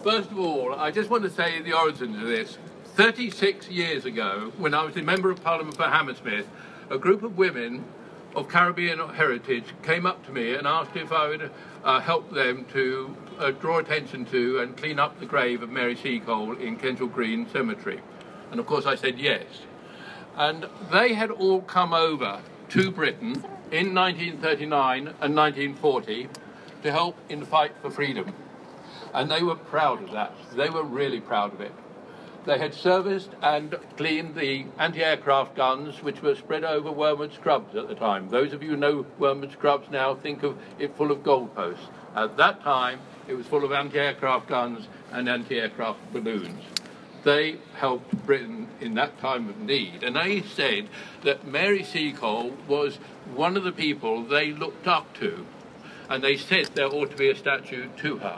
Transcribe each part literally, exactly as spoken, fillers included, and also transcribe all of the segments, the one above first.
First of all, I just want to say the origins of this. thirty-six years ago, when I was a Member of Parliament for Hammersmith, a group of women of Caribbean heritage came up to me and asked if I would uh, help them to uh, draw attention to and clean up the grave of Mary Seacole in Kensal Green Cemetery. And of course I said yes. And they had all come over to Britain in nineteen thirty-nine and nineteen forty to help in the fight for freedom. And they were proud of that. They were really proud of it. They had serviced and cleaned the anti-aircraft guns which were spread over Wormwood Scrubs at the time. Those of you who know Wormwood Scrubs now think of it full of goalposts. At that time, it was full of anti-aircraft guns and anti-aircraft balloons. They helped Britain in that time of need. And they said that Mary Seacole was one of the people they looked up to. And they said there ought to be a statue to her.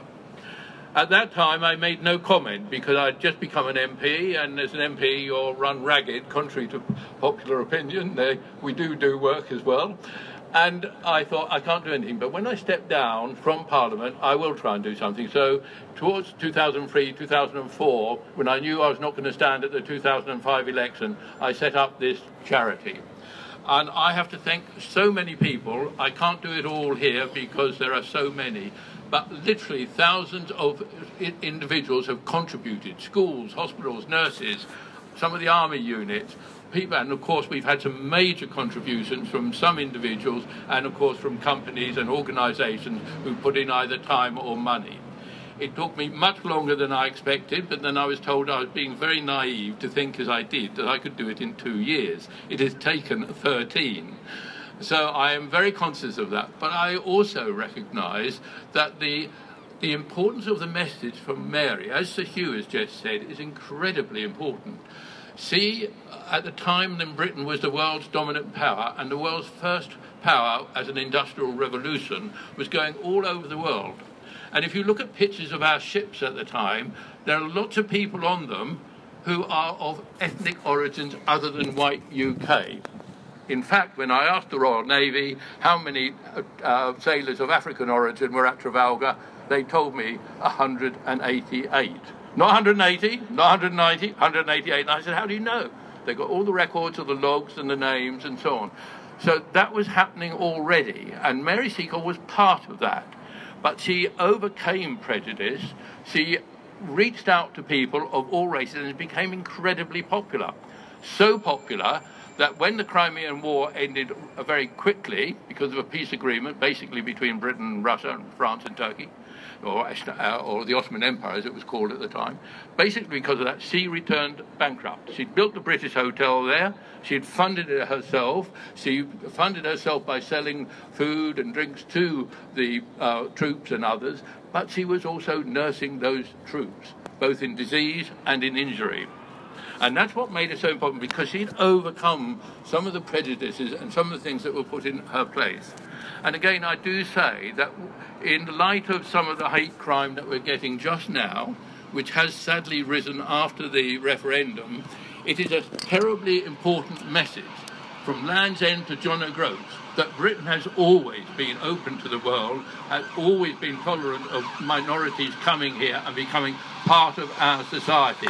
At that time, I made no comment because I'd just become an M P, and as an M P, you're run ragged, contrary to popular opinion. They, we do do work as well. And I thought, I can't do anything. But when I stepped down from Parliament, I will try and do something. So towards two thousand three, two thousand four, when I knew I was not going to stand at the two thousand five election, I set up this charity. And I have to thank so many people. I can't do it all here because there are so many. But literally thousands of individuals have contributed. Schools, hospitals, nurses, some of the army units, people, and of course we've had some major contributions from some individuals and of course from companies and organisations who put in either time or money. It took me much longer than I expected, but then I was told I was being very naive to think as I did that I could do it in two years. It has taken thirteen. So I am very conscious of that, but I also recognise that the the importance of the message from Mary, as Sir Hugh has just said, is incredibly important. See, at the time when Britain was the world's dominant power, and the world's first power as an industrial revolution was going all over the world. And if you look at pictures of our ships at the time, there are lots of people on them who are of ethnic origins other than white U K. In fact, when I asked the Royal Navy how many uh, sailors of African origin were at Trafalgar, they told me one hundred eighty-eight. Not one hundred eighty, not one hundred ninety, one hundred eighty-eight. And I said, how do you know? They got all the records of the logs and the names and so on. So that was happening already, and Mary Seacole was part of that. But she overcame prejudice. She reached out to people of all races and became incredibly popular. So popular that when the Crimean War ended very quickly, because of a peace agreement, basically between Britain and Russia and France and Turkey, or, uh, or the Ottoman Empire as it was called at the time, basically because of that, she returned bankrupt. She'd built the British Hotel there, she'd funded it herself, she funded herself by selling food and drinks to the uh, troops and others, but she was also nursing those troops, both in disease and in injury. And that's what made it so important, because she'd overcome some of the prejudices and some of the things that were put in her place. And again, I do say that in the light of some of the hate crime that we're getting just now, which has sadly risen after the referendum, it is a terribly important message from Land's End to John O'Groats that Britain has always been open to the world, has always been tolerant of minorities coming here and becoming part of our society.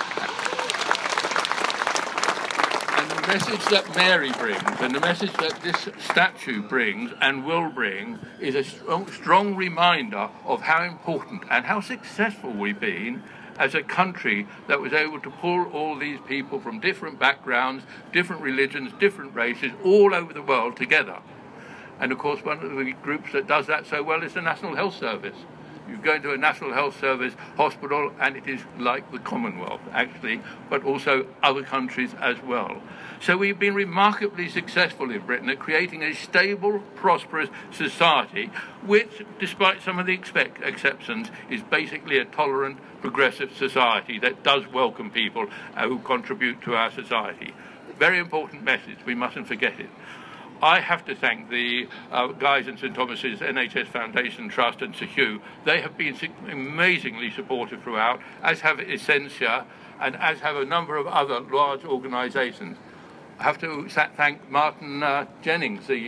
The message that Mary brings and the message that this statue brings and will bring is a strong, strong reminder of how important and how successful we've been as a country that was able to pull all these people from different backgrounds, different religions, different races, all over the world together. And of course, one of the groups that does that so well is the National Health Service. You go into a National Health Service hospital and it is like the Commonwealth, actually, but also other countries as well. So we've been remarkably successful in Britain at creating a stable, prosperous society, which, despite some of the expect exceptions, is basically a tolerant, progressive society that does welcome people who contribute to our society. Very important message, we mustn't forget it. I have to thank the uh, Guy's and St Thomas's N H S Foundation Trust and Sir Hugh. They have been amazingly supportive throughout, as have Essentia, and as have a number of other large organisations. I have to thank Martin uh, Jennings, the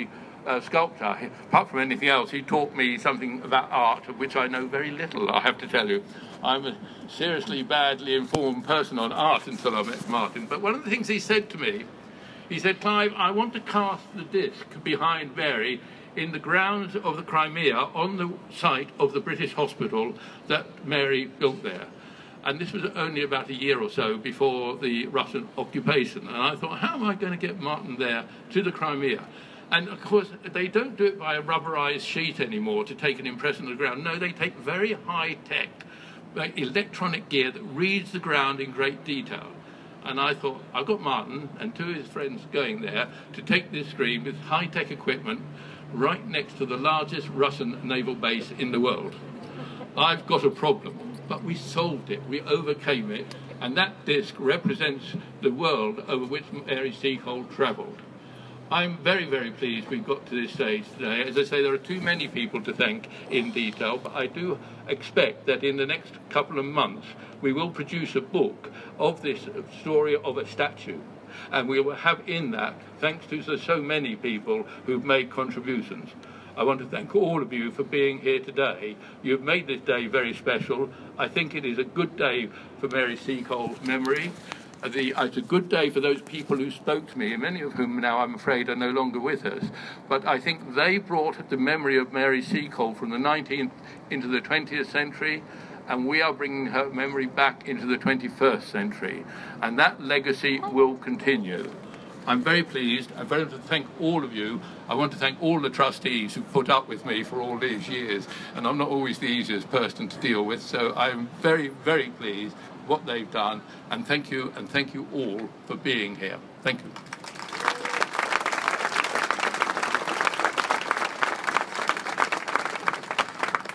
uh, sculptor. He, apart from anything else, he taught me something about art, of which I know very little, I have to tell you. I'm a seriously badly informed person on art until I met Martin. But one of the things he said to me, he said, Clive, I want to cast the disc behind Mary in the grounds of the Crimea on the site of the British hospital that Mary built there. And this was only about a year or so before the Russian occupation. And I thought, how am I going to get Martin there to the Crimea? And of course, they don't do it by a rubberized sheet anymore to take an impression of the ground. No, they take very high-tech like electronic gear that reads the ground in great detail. And I thought, I've got Martin and two of his friends going there to take this screen with high-tech equipment right next to the largest Russian naval base in the world. I've got a problem. But we solved it, we overcame it, and that disc represents the world over which Mary Seacole travelled. I'm very, very pleased we've got to this stage today. As I say, there are too many people to thank in detail, but I do expect that in the next couple of months we will produce a book of this story of a statue. And we will have in that, thanks to so many people who've made contributions. I want to thank all of you for being here today. You've made this day very special. I think it is a good day for Mary Seacole's memory. The, it's a good day for those people who spoke to me, many of whom now, I'm afraid, are no longer with us. But I think they brought the memory of Mary Seacole from the nineteenth into the twentieth century, and we are bringing her memory back into the twenty-first century. And that legacy will continue. I'm very pleased. I want to thank all of you. I want to thank all the trustees who put up with me for all these years. And I'm not always the easiest person to deal with, so I'm very, very pleased what they've done. And thank you, and thank you all for being here. Thank you.